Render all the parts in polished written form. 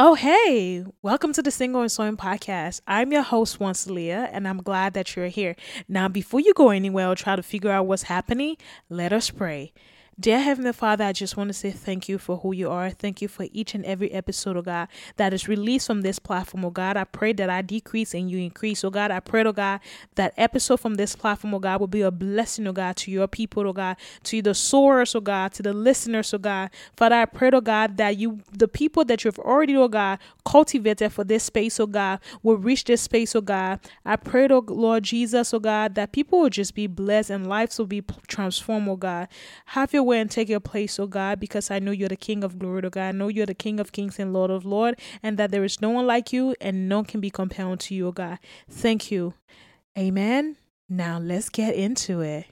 Oh, hey, welcome to the Single and Sewing Podcast. I'm your host, once Leah, and I'm glad that you're here. Now, before you go anywhere or try to figure out what's happening, let us pray. Dear Heavenly Father, I just want to say thank you for who you are. Thank you for each and every episode, oh God, that is released from this platform, oh God. I pray that I decrease and you increase, oh God. I pray, oh God, that episode from this platform, oh God, will be a blessing, oh God, to your people, oh God, to the sowers, oh God, to the listeners, oh God. Father, I pray, oh God, that the people that you've already, oh God, cultivated for this space, oh God, will reach this space, oh God. I pray, oh Lord Jesus, oh God, that people will just be blessed and lives will be transformed, oh God. Have your way and take your place, oh God, because I know you're the King of glory, oh God. I know you're the King of kings and Lord of lords, and that there is no one like you and none can be compared to you, oh God. Thank you. Amen. Now let's get into it.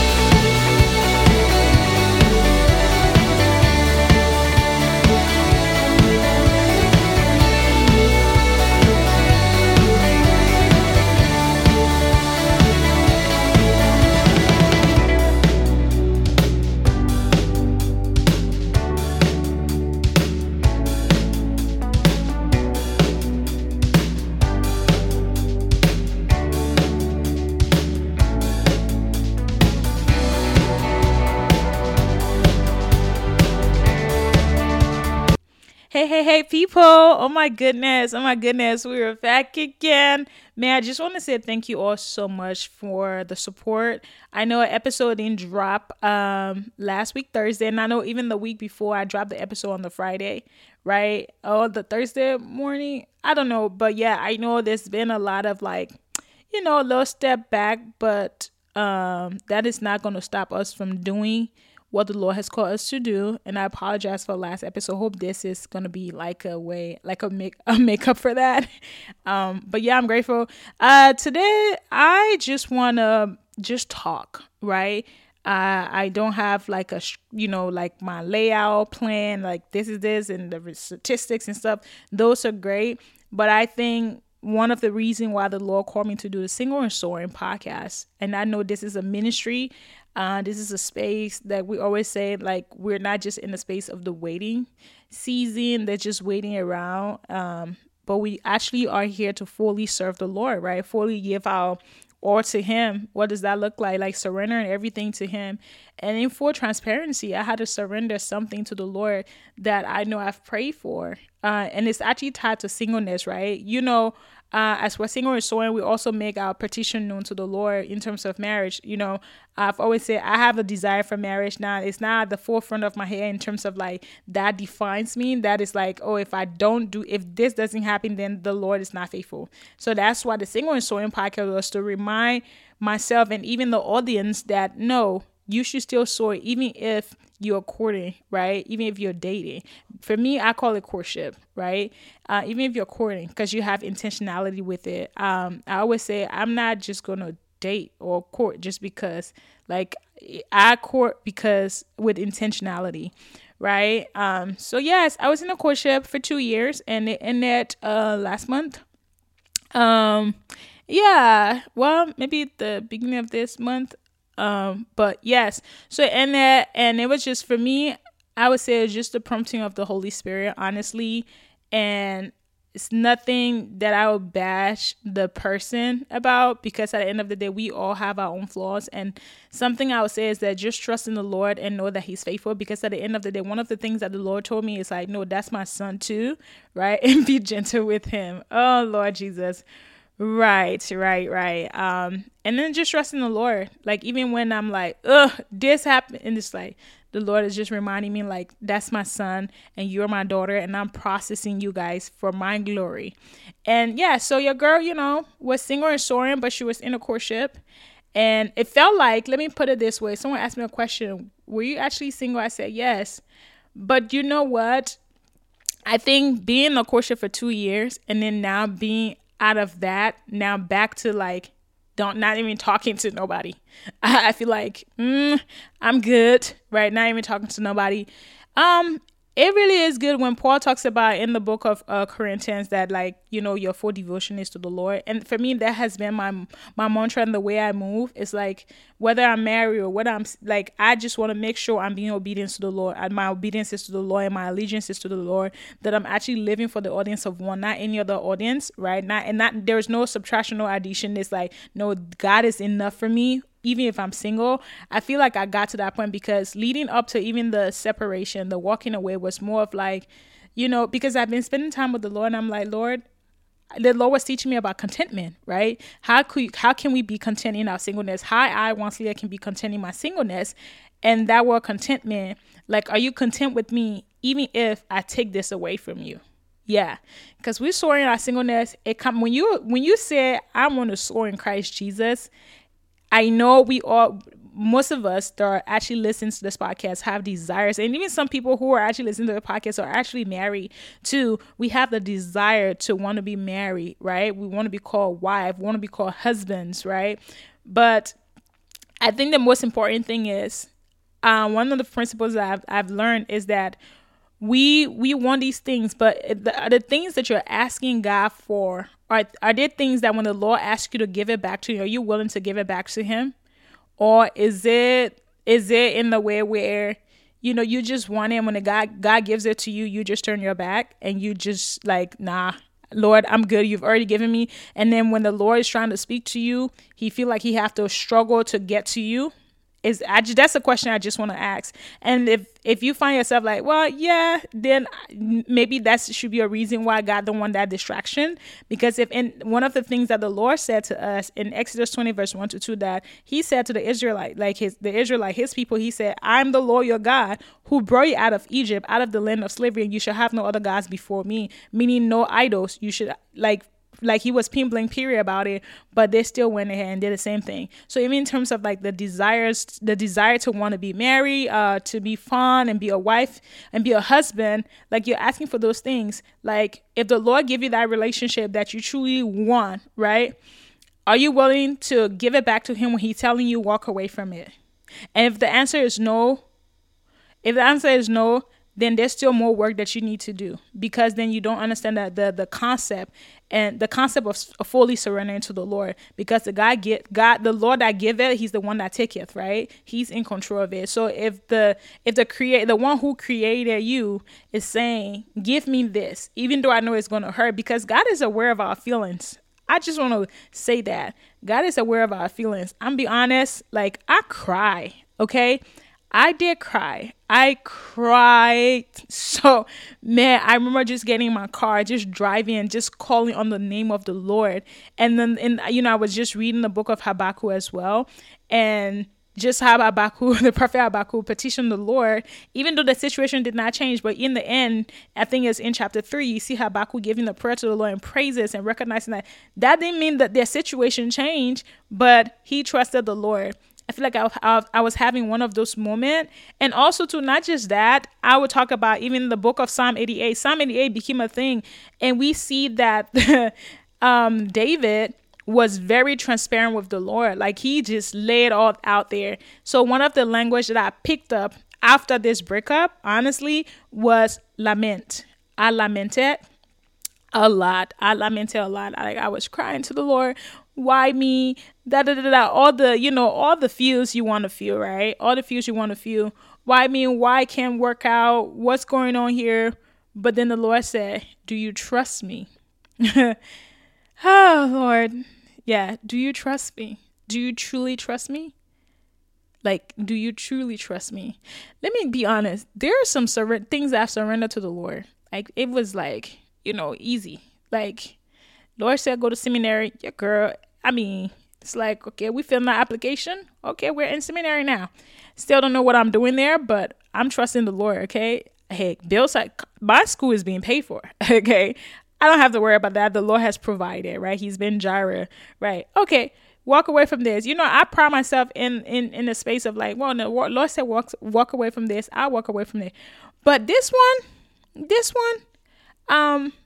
Hey, people. Oh my goodness. We are back again. Man, I just want to say thank you all so much for the support. I know an episode didn't drop last week, Thursday. And I know even the week before I dropped the episode on the Friday, right? Oh, the Thursday morning. I don't know. But yeah, I know there's been a lot of a little step back. But that is not going to stop us from doing what the Lord has called us to do. And I apologize for last episode. Hope this is gonna be like a makeup for that. But yeah, I'm grateful. Today I just wanna talk, right? I don't have like like my layout plan, like this is this and the statistics and stuff. Those are great. But I think one of the reasons why the Lord called me to do the Single and Soaring podcast, and I know this is a ministry, this is a space that we always say, like, we're not just in the space of the waiting season, they're just waiting around, but we actually are here to fully serve the Lord, right? Fully give our all to him. What does that look like? Like surrendering everything to him. And in full transparency, I had to surrender something to the Lord that I know I've prayed for. And it's actually tied to singleness, right? As we're single and sowing, we also make our petition known to the Lord in terms of marriage. I've always said I have a desire for marriage now. It's not at the forefront of my head in terms of like that defines me. That is like, oh, if this doesn't happen, then the Lord is not faithful. So that's why the Single and Sowing podcast was to remind myself and even the audience that no, you should still sow even if you're courting, right? Even if you're dating. For me, I call it courtship, right? Even if you're courting, because you have intentionality with it. I always say I'm not just going to date or court just because. Like, I court because with intentionality, right? So yes, I was in a courtship for 2 years and it ended last month. Yeah, well, maybe the beginning of this month. But yes, so and it was just for me, I would say it's just the prompting of the Holy Spirit, honestly. And it's nothing that I would bash the person about, because at the end of the day, we all have our own flaws. And something I would say is that just trust in the Lord and know that he's faithful, because at the end of the day, one of the things that the Lord told me is like, no, that's my son too, right? And be gentle with him. Oh, Lord Jesus. Right. And then just trust in the Lord. Like, even when I'm like, this happened, and it's like the Lord is just reminding me, like, that's my son and you're my daughter, and I'm processing you guys for my glory. And yeah, so your girl, was single and soaring, but she was in a courtship. And it felt like, let me put it this way. Someone asked me a question. Were you actually single? I said, yes. But you know what? I think being in a courtship for 2 years and then now being out of that, now back to like not even talking to nobody. I feel like I'm good, right? Not even talking to nobody. it really is good when Paul talks about in the book of Corinthians that, like, your full devotion is to the Lord. And for me, that has been my mantra, and the way I move is like, whether I'm married or whether I'm like, I just want to make sure I'm being obedient to the Lord, and my obedience is to the Lord, and my allegiance is to the Lord, that I'm actually living for the audience of one, not any other audience, right? Not there's no subtraction, no addition. It's like, no, God is enough for me. Even if I'm single, I feel like I got to that point because leading up to even the separation, the walking away was more of like, because I've been spending time with the Lord, and I'm like, Lord, the Lord was teaching me about contentment, right? How can we be content in our singleness? How I, once Leah, can be content in my singleness, and that word contentment, like, are you content with me even if I take this away from you? Yeah, because we soar in our singleness. When you say I want to soar in Christ Jesus. I know most of us that are actually listening to this podcast have desires, and even some people who are actually listening to the podcast are actually married too. We have the desire to want to be married, right? We want to be called wife, want to be called husbands, right? But I think the most important thing is, one of the principles that I've learned is that we want these things, but the things that you're asking God for, are there things that when the Lord asks you to give it back to you, are you willing to give it back to him? Or is it in the way where, you just want it, and when God gives it to you, you just turn your back and you just like, nah, Lord, I'm good. You've already given me. And then when the Lord is trying to speak to you, he feel like he have to struggle to get to you. That's a question I just want to ask. And if you find yourself like, well, yeah, then maybe that should be a reason why God don't want that distraction. Because one of the things that the Lord said to us in Exodus 20 verse 1-2, that he said to the Israelite, his people, he said, I'm the Lord your God who brought you out of Egypt, out of the land of slavery, and you shall have no other gods before me, meaning no idols. You should like he was blank period about it, but they still went ahead and did the same thing. So even in terms of like the desire to want to be married, to be fun and be a wife and be a husband, like you're asking for those things. Like if the Lord give you that relationship that you truly want, right? Are you willing to give it back to him when he's telling you walk away from it? And if the answer is no, then there's still more work that you need to do, because then you don't understand that the concept of fully surrendering to the Lord, because the Lord that giveth, he's the one that taketh, right? He's in control of it. So if the one who created you is saying, give me this, even though I know it's going to hurt, because God is aware of our feelings. I just want to say that God is aware of our feelings. I'm be honest, like I cry, okay? I did cry. I cried. So, man, I remember just getting in my car, just driving and just calling on the name of the Lord. And then, I was just reading the book of Habakkuk as well. And just how Habakkuk, the prophet Habakkuk, petitioned the Lord, even though the situation did not change. But in the end, I think it's in chapter 3, you see Habakkuk giving the prayer to the Lord and praises and recognizing that didn't mean that their situation changed, but he trusted the Lord. I feel like I was having one of those moments. And also, too, not just that, I would talk about even the book of Psalm 88. Psalm 88 became a thing. And we see that David was very transparent with the Lord. Like, he just laid all out there. So one of the language that I picked up after this breakup, honestly, was lament. I lamented a lot. Like, I was crying to the Lord. Why me? All the feels you want to feel, right? All the feels you want to feel. Why me? Why can't work out? What's going on here? But then the Lord said, do you trust me? Oh, Lord. Yeah. Do you trust me? Do you truly trust me? Like, do you truly trust me? Let me be honest. There are some things I've surrendered to the Lord. Like, it was like, easy. Like, Lord said, go to seminary. Yeah, girl. I mean, it's like, okay, we filled our application. Okay, we're in seminary now. Still don't know what I'm doing there, but I'm trusting the Lord, okay? Hey, bills, my school is being paid for, okay? I don't have to worry about that. The Lord has provided, right? He's been Jireh, right? Okay, walk away from this. I pride myself in the space of like, well, no, Lord said walk away from this. I walk away from it. But this one,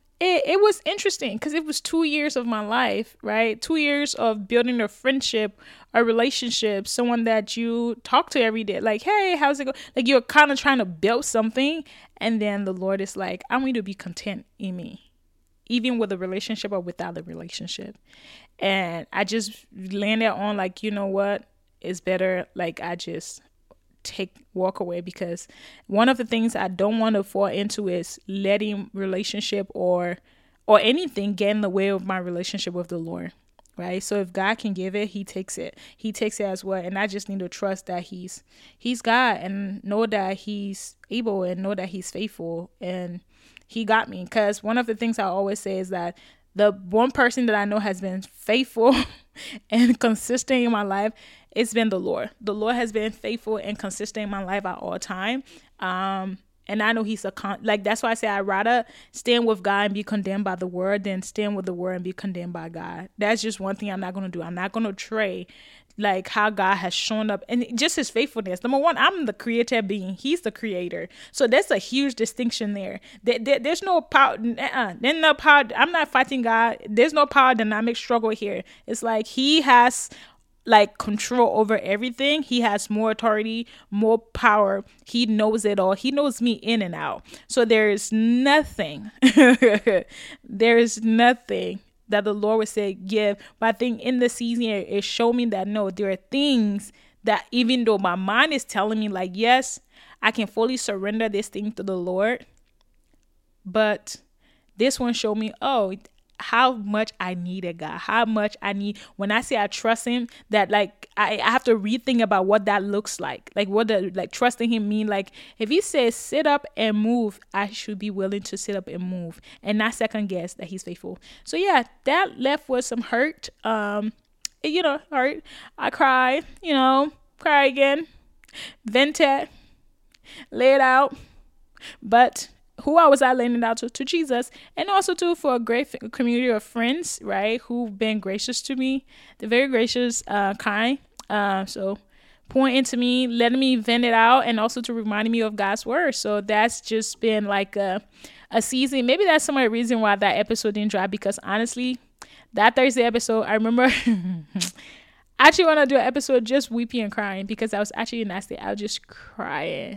it was interesting because it was 2 years of my life, right? 2 years of building a friendship, a relationship, someone that you talk to every day. Like, hey, how's it go? Like, you're kind of trying to build something. And then the Lord is like, I want you to be content in me, even with a relationship or without a relationship. And I just landed on, like, you know what? It's better. Like, I just walk away, because one of the things I don't want to fall into is letting relationship or anything get in the way of my relationship with the Lord. Right. So if God can give it, he takes it. He takes it as well. And I just need to trust that he's God, and know that he's able, and know that he's faithful, and he got me. Because one of the things I always say is that the one person that I know has been faithful and consistent in my life, it's been the Lord. The Lord has been faithful and consistent in my life at all time. And I know he's like, that's why I say I'd rather stand with God and be condemned by the word than stand with the word and be condemned by God. That's just one thing I'm not going to do. I'm not going to trade like how God has shown up and just his faithfulness. Number one, I'm the creator being. He's the creator. So that's a huge distinction there. There's no power. There's no power. I'm not fighting God. There's no power dynamic struggle here. It's like he has like control over everything. He has more authority, more power. He knows it all. He knows me in and out. So there is nothing, there is nothing that the Lord would say give. But I think in the season, it showed me that no, there are things that even though my mind is telling me like, yes, I can fully surrender this thing to the Lord, but this one showed me, oh, how much I needed God, how much I need. When I say I trust him, that like I have to rethink about what that looks like what the like trusting him mean. Like if he says sit up and move, I should be willing to sit up and move and not second guess that he's faithful. So yeah, that left with some hurt. Hurt. I cried, cry again, vented, lay it out, but who I was I laying it out to Jesus, and also too for a great community of friends, right, who've been gracious to me. They're very gracious, kind. So pouring into me, letting me vent it out, and also to reminding me of God's word. So that's just been like a season. Maybe that's some of the reason why that episode didn't drop, because honestly, that Thursday episode, I remember I actually want to do an episode just weeping and crying, because I was actually in that state. I was just crying.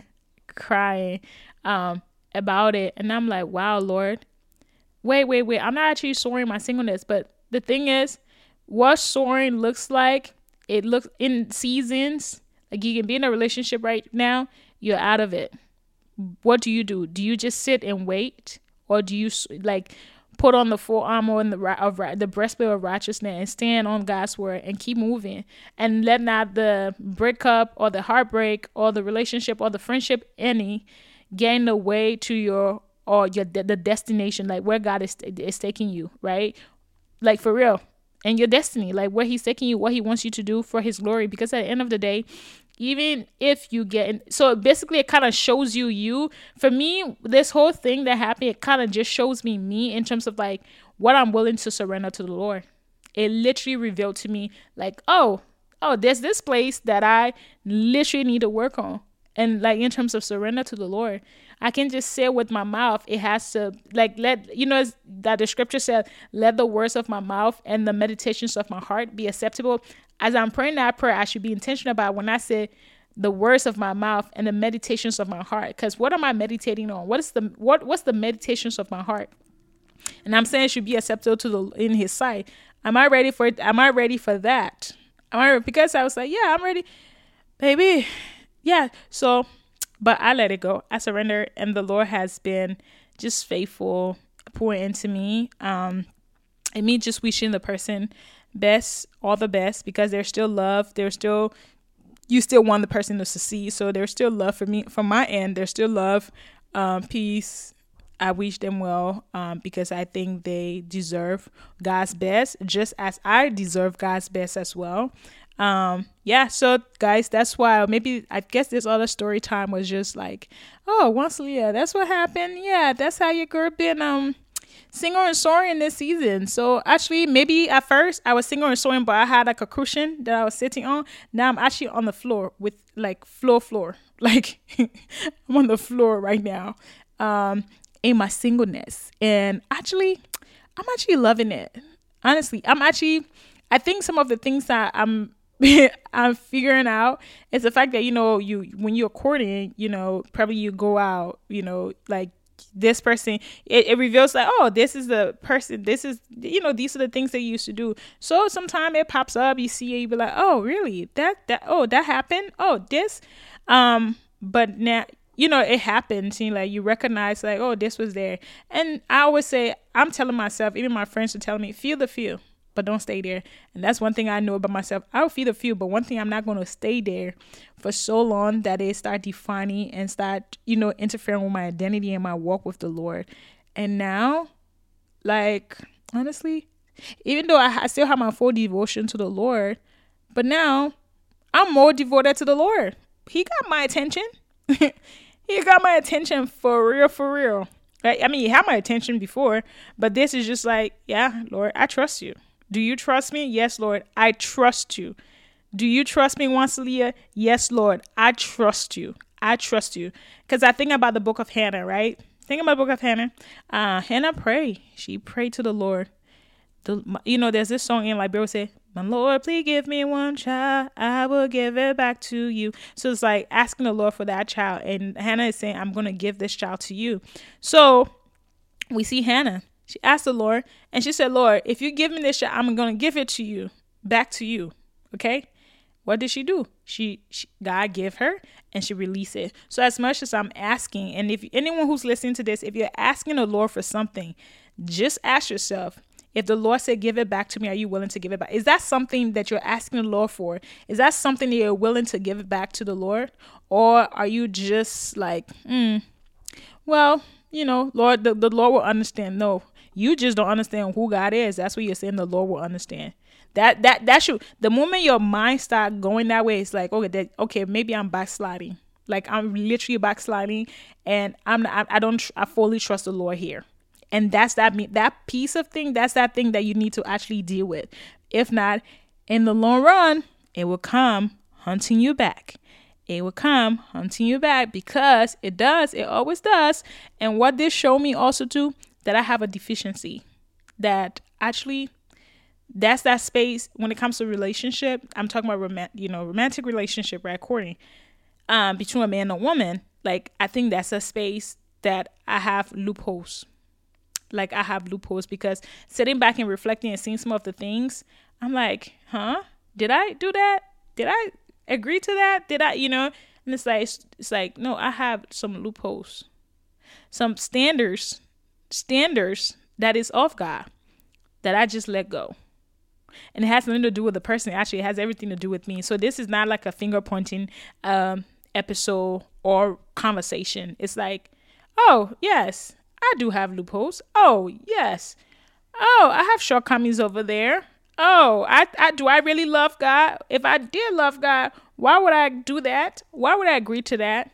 About it, and I'm like, wow, Lord, wait, I'm not actually soaring my singleness. But the thing is, what soaring looks like, it looks in seasons. Like you can be in a relationship right now, you're out of it. What do? Do you just sit and wait, or do you like put on the full armor and the breastplate of righteousness and stand on God's word and keep moving, and let not the breakup or the heartbreak or the relationship or the friendship get in the way to the destination, like where God is taking you, right? Like for real, and your destiny, like where he's taking you, what he wants you to do for his glory. Because at the end of the day, even if you so basically it kind of shows you for me, this whole thing that happened, it kind of just shows me in terms of like what I'm willing to surrender to the Lord. It literally revealed to me like, oh, there's this place that I literally need to work on. And like in terms of surrender to the Lord, I can just say with my mouth, it has to like that the scripture said, let the words of my mouth and the meditations of my heart be acceptable. As I'm praying that prayer, I should be intentional about when I say the words of my mouth and the meditations of my heart. Because what am I meditating on? What's the meditations of my heart? And I'm saying it should be acceptable in his sight. Am I ready for it? Am I ready for that? Because I was like, yeah, I'm ready, baby. Yeah, so, but I let it go. I surrendered, and the Lord has been just faithful, pouring into me. And me just wishing the person all the best, because there's still love. You still want the person to succeed. So there's still love for me from my end. There's still love, peace. I wish them well, because I think they deserve God's best, just as I deserve God's best as well. So guys, that's why I guess this other story time was just like, oh, once Leah, that's what happened. Yeah, that's how your girl been singing and soaring this season. So actually, maybe at first I was singing and soaring, but I had like a cushion that I was sitting on. Now I'm actually on the floor with like floor. Like I'm on the floor right now, in my singleness. And actually, I'm actually loving it. Honestly, I think some of the things that I'm figuring out is the fact that, you when you're courting, probably you go out, like this person, it reveals like, oh, this is the person, this is, these are the things they used to do. So sometimes it pops up, you see it, you be like, oh, really? That happened? Oh, this? But now, it happens, like you recognize like, oh, this was there. And I always say, I'm telling myself, even my friends are telling me, feel the feel, but don't stay there. And that's one thing I know about myself. I'll feel the feel, but one thing, I'm not going to stay there for so long that it start defining and start, interfering with my identity and my walk with the Lord. And now, like, honestly, even though I still have my full devotion to the Lord, but now I'm more devoted to the Lord. He got my attention. He got my attention for real, for real. Right? I mean, he had my attention before, but this is just like, yeah, Lord, I trust you. Do you trust me? Yes, Lord, I trust you. Do you trust me, Wansalia? Yes, Lord, I trust you. I trust you. Because I think about the book of Hannah, right? Think about the book of Hannah. Hannah prayed. She prayed to the Lord. There's this song in Liberia say, my Lord, please give me one child. I will give it back to you. So it's like asking the Lord for that child. And Hannah is saying, I'm going to give this child to you. So we see Hannah. She asked the Lord and she said, Lord, if you give me this child, I'm going to give it to you, back to you. Okay. What did she do? God gave her and she released it. So as much as I'm asking, and if anyone who's listening to this, if you're asking the Lord for something, just ask yourself, if the Lord said, give it back to me, are you willing to give it back? Is that something that you're asking the Lord for? Is that something that you're willing to give it back to the Lord? Or are you just like, well, Lord, the Lord will understand. No, you just don't understand who God is. That's what you're saying. The Lord will understand. That should, the moment your mind start going that way, it's like, okay, maybe I'm backsliding. Like I'm literally backsliding, and I fully trust the Lord here. And that's that piece of thing. That's that thing that you need to actually deal with. If not, in the long run, it will come hunting you back. It will come hunting you back because it does. It always does. And what this showed me also too, that I have a deficiency. That actually, that's that space when it comes to relationship. I'm talking about romantic relationship, right? Courting, between a man and a woman. Like I think that's a space that I have loopholes. Like I have loopholes because sitting back and reflecting and seeing some of the things, I'm like, did I do that? Did I agree to that? Did I, and it's like, no, I have some loopholes, some standards that is of God that I just let go. And it has nothing to do with the person. Actually, it has everything to do with me. So this is not like a finger pointing episode or conversation. It's like, oh, yes, I do have loopholes. Oh, yes. Oh, I have shortcomings over there. Oh, I do I really love God? If I did love God, why would I do that? Why would I agree to that?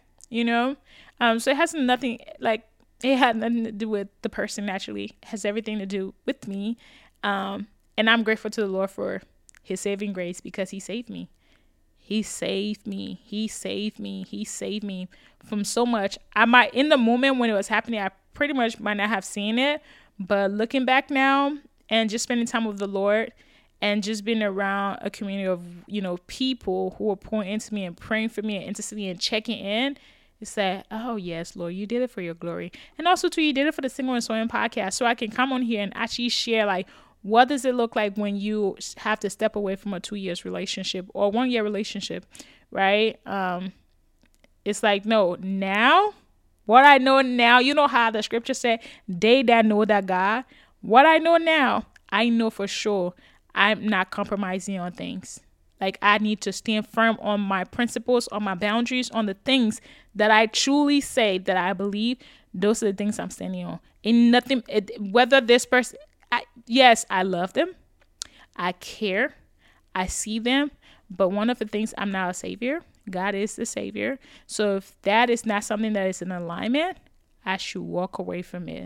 So it has nothing, like, it had nothing to do with the person. Naturally, it has everything to do with me. And I'm grateful to the Lord for his saving grace because he saved me. He saved me. He saved me. He saved me from so much. In the moment when it was happening, I pretty much might not have seen it, but looking back now and just spending time with the Lord and just being around a community of, people who are pouring into me and praying for me and interceding and checking in, it's like, oh yes, Lord, you did it for your glory. And also too, you did it for the Single and Sewing podcast. So I can come on here and actually share like, what does it look like when you have to step away from a 2 years relationship or 1 year relationship, right? It's like, no, now, what I know now, how the scripture said, they that know that God, what I know now, I know for sure I'm not compromising on things. Like I need to stand firm on my principles, on my boundaries, on the things that I truly say that I believe. Those are the things I'm standing on. And nothing, whether this person, yes, I love them. I care. I see them. But one of the things, I'm not a savior. God is the savior. So if that is not something that is in alignment, I should walk away from it.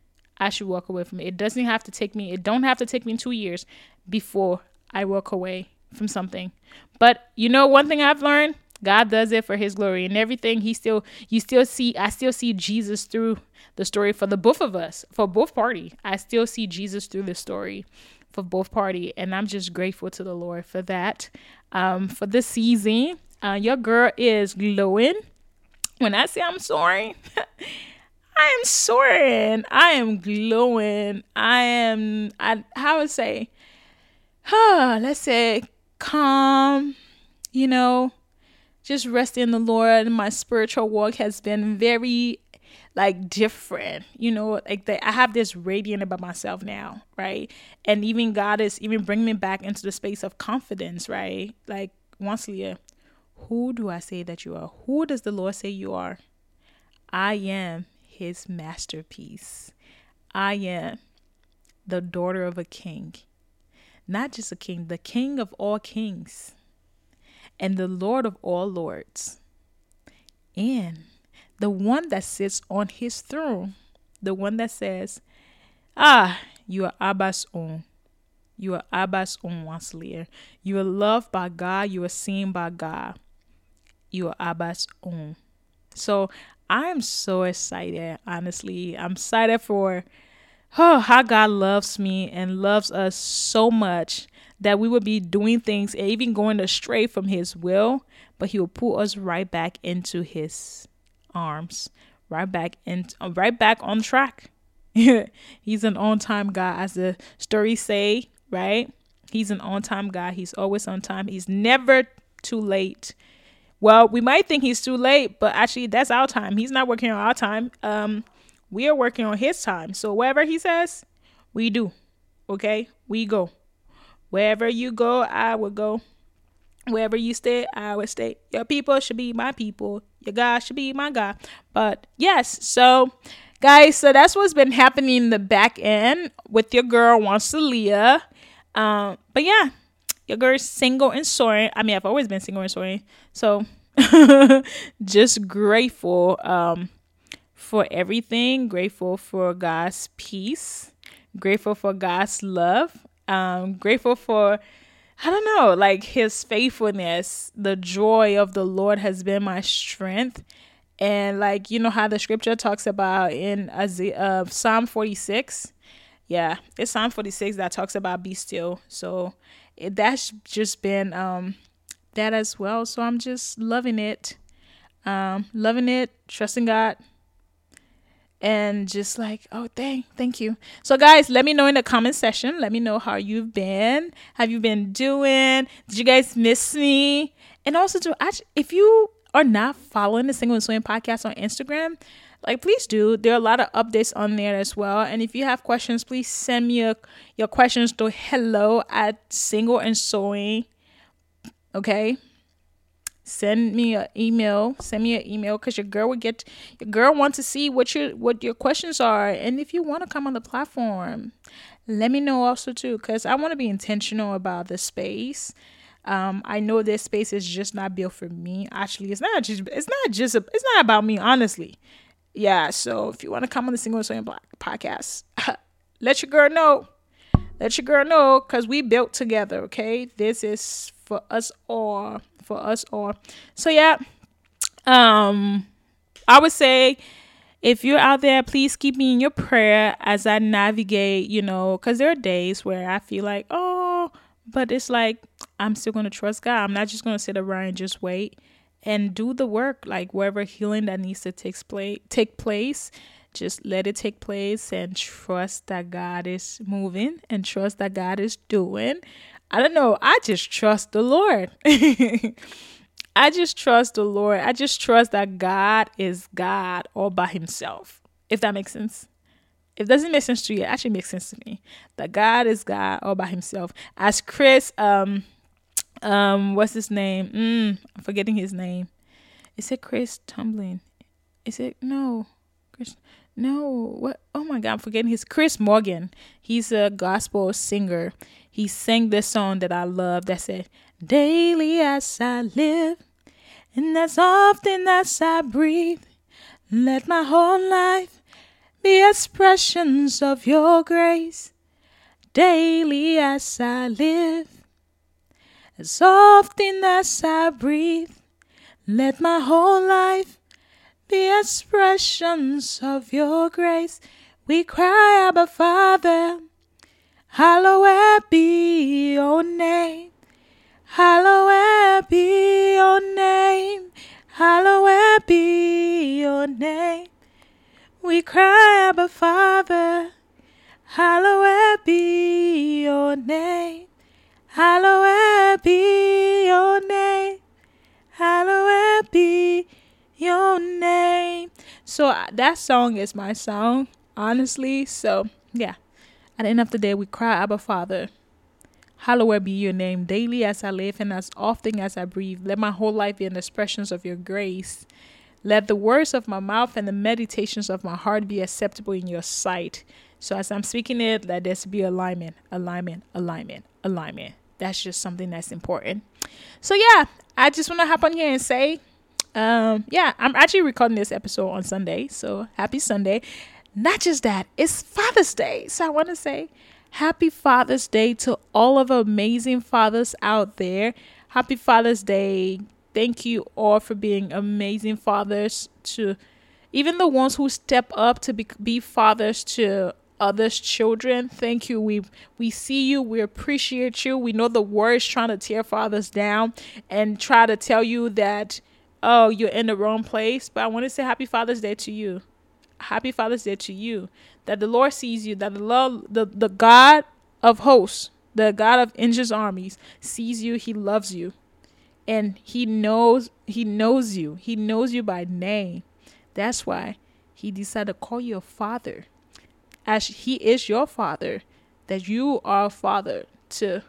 It don't have to take me 2 years before I walk away from something. But one thing I've learned, God does it for his glory and everything. I still see Jesus through the story for the both of us, for both party. I still see Jesus through the story for both party. And I'm just grateful to the Lord for that. For this season, your girl is glowing. When I say I'm soaring, I am soaring. I am glowing. How would say, let's say calm, you know, just rest in the Lord. My spiritual walk has been very like different, like I have this radiant about myself now, right? And even God is even bringing me back into the space of confidence, right? Like, once Leah, who do I say that you are? Who does the Lord say you are? I am his masterpiece. I am the daughter of a king. Not just a king, the king of all kings and the Lord of all lords. And the one that sits on his throne, the one that says, you are Abba's own. You are Abba's own, once Leah. You are loved by God. You are seen by God. You are Abba's own. So I'm so excited, honestly. I'm excited for how God loves me and loves us so much that we would be doing things and even going astray from his will, but he will pull us right back into his arms, right back on track. He's an on-time God, as the stories say, right? He's an on-time God. He's always on time. He's never too late. Well, we might think he's too late, but actually that's our time. He's not working on our time. We are working on his time. So wherever he says, we do. Okay? We go. Wherever you go, I will go. Wherever you stay, I will stay. Your people should be my people. Your God should be my God. But yes, so guys, so that's what's been happening in the back end with your girl wants to Leah. But yeah, your girl's single and soaring. I mean, I've always been single and soaring. So just grateful for everything. Grateful for God's peace. Grateful for God's love. Grateful for, I don't know, like his faithfulness. The joy of the Lord has been my strength. And like, you know how the scripture talks about in Psalm 46. Yeah, it's Psalm 46 that talks about be still. So that's just been that as well. So I'm just loving it. Trusting God. And just like, thank you. So guys, let me know in the comment section. Let me know how you've been. Have you been doing? Did you guys miss me? And also, if you are not following the Single and Swing podcast on Instagram, like, please do. There are a lot of updates on there as well. And if you have questions, please send me your questions to hello@singleandsewing. Okay. Send me an email because your girl wants to see what your questions are. And if you want to come on the platform, let me know also too, because I want to be intentional about the space. I know this space is just not built for me. Actually, it's not about me, honestly. Yeah, so if you want to come on the Single and Swing podcast, let your girl know. Let your girl know, because we built together, okay? This is for us all. So yeah, I would say, if you're out there, please keep me in your prayer as I navigate, because there are days where I feel like, but it's like, I'm still going to trust God. I'm not just going to sit around and just wait and do the work, like wherever healing that needs to take place, just let it take place and trust that God is moving and trust that God is doing. I don't know. I just trust the Lord. I just trust the Lord. I just trust that God is God all by himself. If that makes sense. If it doesn't make sense to you, it actually makes sense to me. That God is God all by himself. As Chris, what's his name? I'm forgetting his name. Is it Chris Tumbling? Is it? No. Chris. No. What? Oh my God, I'm forgetting Chris Morgan. He's a gospel singer. He sang this song that I love that said, daily as I live, and as often as I breathe, let my whole life be expressions of your grace. Daily as I live, as often as I breathe, Let my whole life be expressions of your grace. We cry, Abba Father, hallowed be your name. Hallowed be your name. Hallowed be your name. We cry, Abba Father, hallowed be your name. Hallowed be your name. Hallowed be your name. So that song is my song, honestly. So yeah, at the end of the day, we cry, Abba Father, hallowed be your name. Daily as I live and as often as I breathe, let my whole life be an expression of your grace. Let the words of my mouth and the meditations of my heart be acceptable in your sight. So as I'm speaking it, let there be alignment, alignment, alignment, alignment. That's just something that's important. So yeah, I just want to hop on here and say, yeah, I'm actually recording this episode on Sunday. So happy Sunday. Not just that, it's Father's Day. So I want to say happy Father's Day to all of the amazing fathers out there. Happy Father's Day. Thank you all for being amazing fathers, to even the ones who step up to be fathers to others' children. Thank you. We see you. We appreciate you. We know the world's trying to tear fathers down and try to tell you that, oh, you're in the wrong place. But I want to say happy Father's Day to you. Happy Father's Day to you. That the Lord sees you. That the God of hosts, the God of angels armies, sees you. He loves you. And he knows you. He knows you by name. That's why he decided to call you a father. As he is your father, that you are a father to,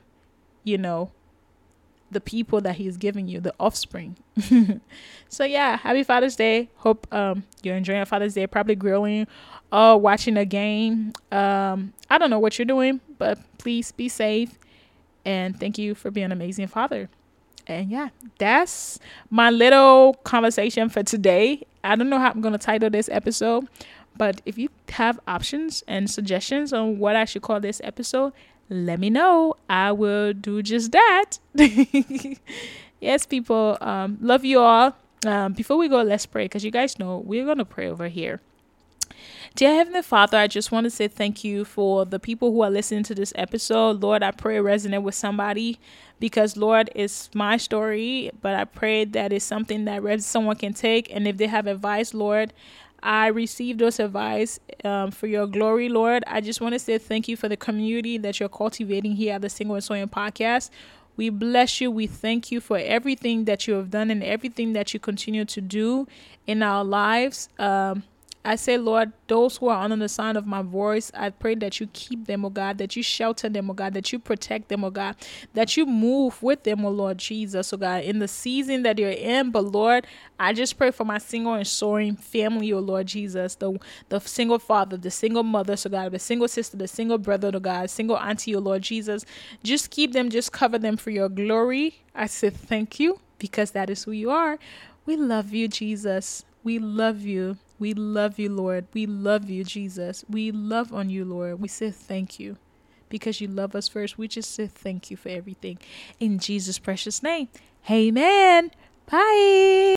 the people that he's giving you, the offspring. So yeah, happy Father's Day. Hope you're enjoying Father's Day, probably grilling or watching a game. I don't know what you're doing, but please be safe. And thank you for being an amazing father. And yeah, that's my little conversation for today. I don't know how I'm going to title this episode, but if you have options and suggestions on what I should call this episode, let me know. I will do just that. Yes, people, love you all. Before we go, let's pray, because you guys know we're going to pray over here. Dear Heavenly Father, I just want to say thank you for the people who are listening to this episode. Lord, I pray it resonate with somebody, because, Lord, it's my story, but I pray that it's something that someone can take. And if they have advice, Lord, I receive those advice for your glory, Lord. I just want to say thank you for the community that you're cultivating here at the Single and Sewing Podcast. We bless you. We thank you for everything that you have done and everything that you continue to do in our lives. I say, Lord, those who are under the sound of my voice, I pray that you keep them, oh God, that you shelter them, oh God, that you protect them, oh God, that you move with them, oh Lord Jesus, oh God, in the season that you're in. But Lord, I just pray for my Single and Soaring family, oh Lord Jesus, the single father, the single mother, so God, the single sister, the single brother, oh God, single auntie, oh Lord Jesus. Just keep them, just cover them for your glory. I say thank you, because that is who you are. We love you, Jesus. We love you. We love you, Lord. We love you, Jesus. We love on you, Lord. We say thank you because you love us first. We just say thank you for everything. In Jesus' precious name. Amen. Bye.